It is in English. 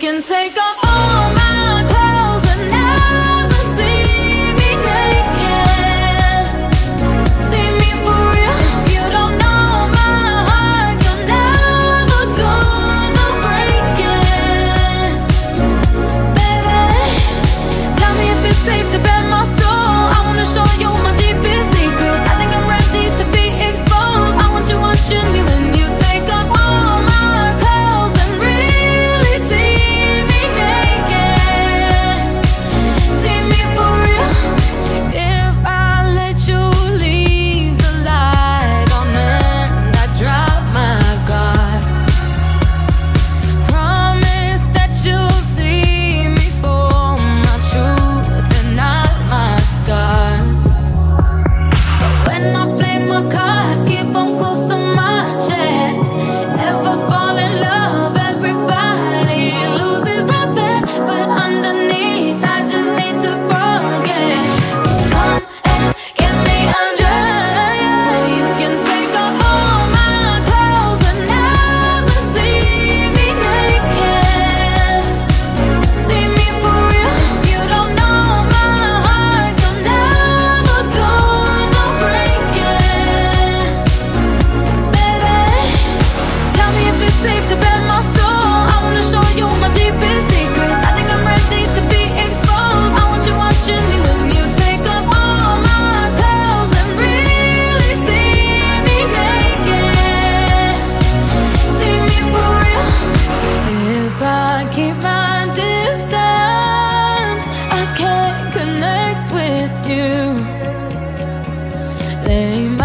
can take off all my clothes and never see me naked. See me for real. You don't know my heart, you're never gonna break it. Baby, tell me if it's safe to bare my soul. I wanna show you my deepest secrets. I think I'm ready to be exposed. I want you watching me when you take off all my clothes and really see me naked. See me for real. If I let you leave the light on and I drop my guard, promise that you'll see me for my truth and not my scars. But when I play my cards, keep them close to my chest. Never fall in love, everybody loses their bet. But underneath, I just need to forget. So come and get me undressed, where you can take off all my clothes and never see me naked. See me for real. You don't know my heart, you're never gonna break it. Baby, tell me if it's safe to bare my soul. I wanna show you my deepest secrets. I think I'm ready to be exposed. I want you watching me when you take up all my clothes and really see me naked. See me for real. If I keep my distance, I can't connect with you. Lay